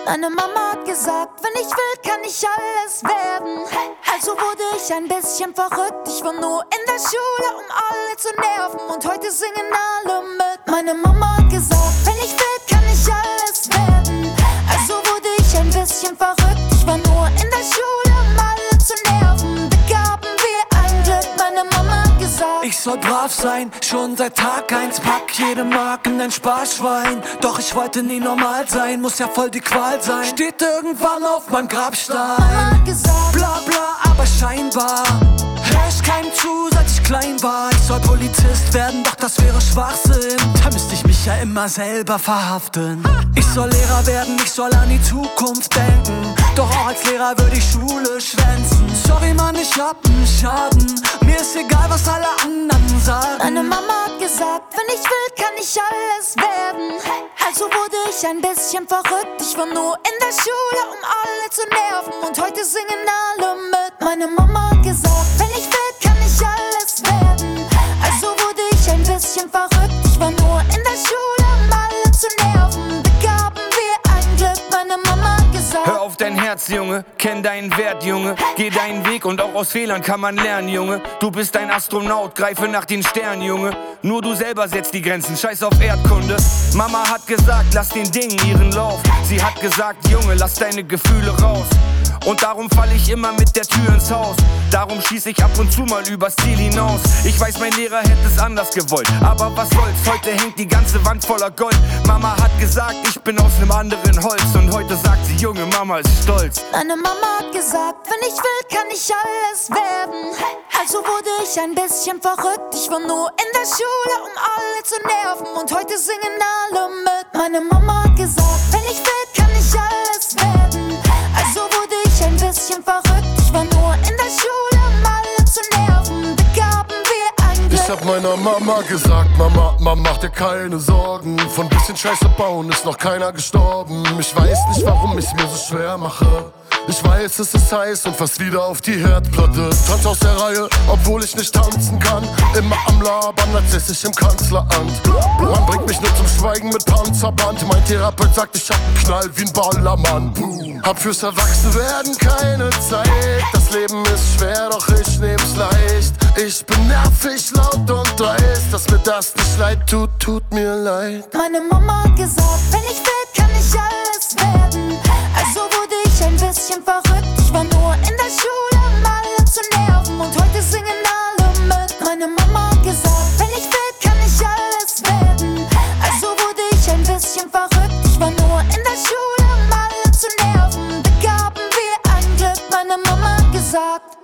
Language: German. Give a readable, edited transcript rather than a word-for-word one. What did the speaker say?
Meine Mama hat gesagt, wenn ich will, kann ich alles werden. Also wurde ich ein bisschen verrückt. Ich war nur in der Schule, um alle zu nerven. Und heute singen alle mit. Meine Mama hat gesagt, wenn ich will, kann ich alles werden. Also wurde ich ein bisschen verrückt. Ich war nur in der Schule, um alle zu nerven. Begaben wir ein Glück. Meine Mama hat gesagt, ich soll brav sein, schon seit Tag 1. Pack jede Mark in dein Sparschwein. Doch ich wollte nie normal sein, muss ja voll die Qual sein. Steht irgendwann auf meinem Grabstein. Mama hat gesagt, bla bla, aber scheinbar hör ich keinem zu, seit ich klein war. Ich soll Polizist werden, doch das wäre Schwachsinn. Da müsste ich mich ja immer selber verhaften. Ich soll Lehrer werden, ich soll an die Zukunft denken. Doch auch als Lehrer würde ich Schule schwänzen. Sorry Mann, ich hab nen Schaden. Mir ist egal, was alle anderen sagen. meine Mama hat gesagt, wenn ich will, kann ich alles werden. Also wurde ich ein bisschen verrückt. Ich war nur in der Schule, um alle zu nerven. Und heute singen alle mit. Meine Mama hat gesagt, wenn ich will, kann ich alles werden. Also wurde ich ein bisschen verrückt. Ich war nur in der Schule, um alle zu nerven. Begaben wir ein Glück. Meine Mama hat gesagt, hör auf dein Herz, Junge, kenn deinen Wert, Junge. Geh deinen Weg und auch aus Fehlern kann man lernen, Junge. Du bist ein Astronaut, greife nach den Sternen, Junge. Nur du selber setzt die Grenzen, scheiß auf Erdkunde. Mama hat gesagt, lass den Dingen ihren Lauf. Sie hat gesagt, Junge, lass deine Gefühle raus. Und darum fall ich immer mit der Tür ins Haus. Darum schieß ich ab und zu mal übers Ziel hinaus. Ich weiß, mein Lehrer hätte es anders gewollt. Aber was soll's, heute hängt die ganze Wand voller Gold. Mama hat gesagt, ich bin aus nem anderen Holz. Und heute sagt sie, Junge, Mama ist stolz. meine Mama hat gesagt, wenn ich will, kann ich alles werden. Also wurde ich ein bisschen verrückt. Ich war nur in der Schule, um alle zu nerven. Und heute singen alle mit. Meine Mama hat gesagt, wenn ich will, kann ich alles werden. Also wurde ich ein bisschen verrückt. Ich war nur in der Schule, um alle zu nerven. Begaben wir ein Glück. Ich hab meiner Mama gesagt, Mama, mach dir keine Sorgen. Von bisschen Scheiße bauen ist noch keiner gestorben. Ich weiß nicht, warum ich's mir so schwer mache. Ich weiß, es ist heiß und fast wieder auf die Herdplatte. Tanz aus der Reihe, obwohl ich nicht tanzen kann. Immer am Labern, als säß ich im Kanzleramt. Man bringt mich nur zum Schweigen mit Panzerband. Mein Therapeut sagt, ich hab einen Knall wie ein Ballermann. Boom. Hab fürs Erwachsenwerden keine Zeit. Das Leben ist schwer, doch ich nehm's leicht. Ich bin nervig, laut und dreist. Dass mir das nicht leid tut, tut mir leid. Meine Mama hat gesagt, wenn ich will, kann ich alles werden. Also wurde ich ein bisschen verrückt. Ich war nur in der Schule, um alle zu nerven. Und heute singen alle mit. Meine Mama hat gesagt, wenn ich will, kann ich alles werden. Also wurde ich ein bisschen verrückt. Ich war nur in der Schule, um alle zu nerven. Begaben wir ein Glück. Meine Mama hat gesagt.